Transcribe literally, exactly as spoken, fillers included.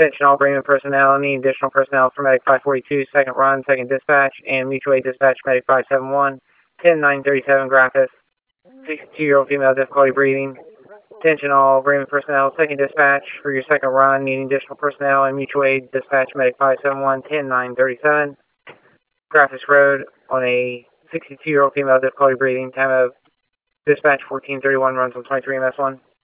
Attention all Bremen personnel, any additional personnel for Medic five forty-two, second run, second dispatch, and mutual aid dispatch Medic five seventy-one, ten nine thirty-seven Graphis, sixty-two-year-old female, difficulty breathing. Attention all Bremen personnel, second dispatch for your second run, needing additional personnel, and mutual aid dispatch Medic five seventy-one, ten nine thirty-seven Graphis Road on a sixty-two-year-old female, difficulty breathing, time of dispatch fourteen thirty-one, runs on twenty-three M S one.